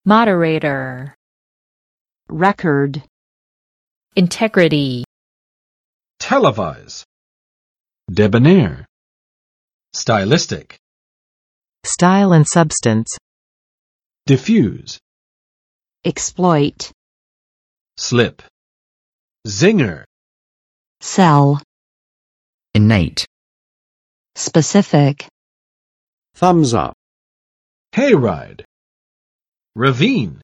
moderator, record, integrity, televise, debonair, stylistic, style and substance, diffuse, exploit, slip, zinger, sell, innate, specific, thumbs up, hayride, ravine.